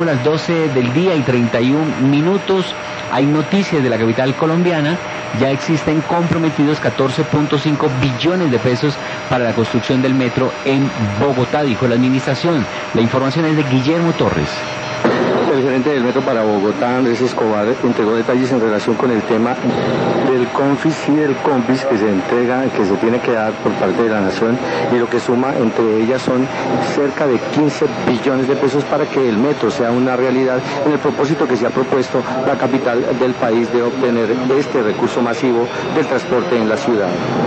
Las 12 del día y 31 minutos, hay noticias de la capital colombiana. Ya existen comprometidos 14.5 billones de pesos para la construcción del metro en Bogotá, dijo la administración. La información es de Guillermo Torres. El gerente del Metro para Bogotá, Andrés Escobar, entregó detalles en relación con el tema del CONFIS y del COMPIS que se tiene que dar por parte de la Nación, y lo que suma entre ellas son cerca de 15 billones de pesos para que el metro sea una realidad en el propósito que se ha propuesto la capital del país de obtener este recurso masivo del transporte en la ciudad.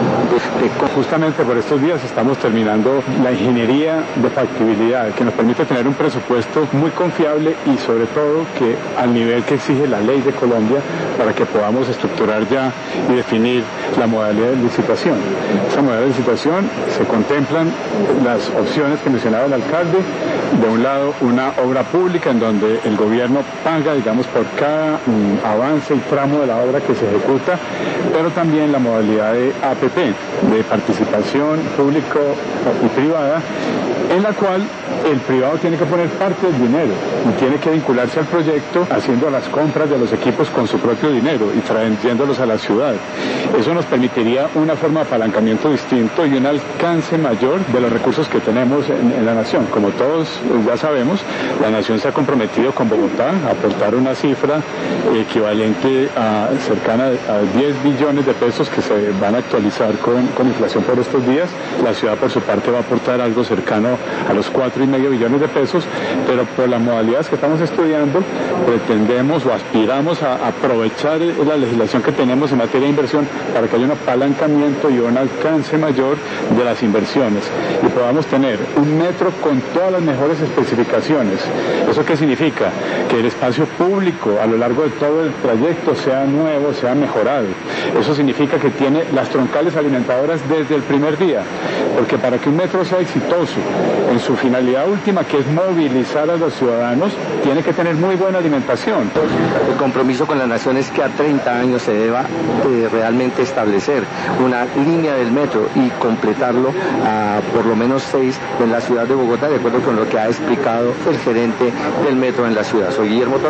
Justamente por estos días estamos terminando la ingeniería de factibilidad que nos permite tener un presupuesto muy confiable y sobre todo que al nivel que exige la ley de Colombia para que podamos estructurar ya y definir la modalidad de licitación. Esa modalidad de licitación se contemplan las opciones que mencionaba el alcalde. De un lado, una obra pública en donde el gobierno paga, digamos, por cada avance y tramo de la obra que se ejecuta, pero también la modalidad de APP, de participación público y privada, en la cual el privado tiene que poner parte del dinero y tiene que vincularse al proyecto haciendo las compras de los equipos con su propio dinero y trayéndolos a la ciudad. Eso nos permitiría una forma de apalancamiento distinto y un alcance mayor de los recursos que tenemos en la nación. Como todos ya sabemos, la nación se ha comprometido con Bogotá a aportar una cifra equivalente a cercana a 10 billones de pesos que se van a actualizar con inflación por estos días. La ciudad por su parte va a aportar algo cercano a los 4,5 billones de pesos, pero por las modalidades que estamos estudiando pretendemos o aspiramos a aprovechar la legislación que tenemos en materia de inversión para que haya un apalancamiento y un alcance mayor de las inversiones y podamos tener un metro con todas las mejores especificaciones. ¿Eso qué significa? Que el espacio público a lo largo de todo el trayecto sea nuevo, sea mejorado. Eso significa que tiene las troncales alimentadoras desde el primer día, porque para que un metro sea exitoso en su finalidad última, que es movilizar a los ciudadanos, tiene que tener muy buena alimentación. El compromiso con la nación es que a 30 años se deba realmente establecer una línea del metro y completarlo a por lo menos 6 en la ciudad de Bogotá, de acuerdo con lo que ha explicado el gerente del metro en la ciudad. Soy Guillermo Torres.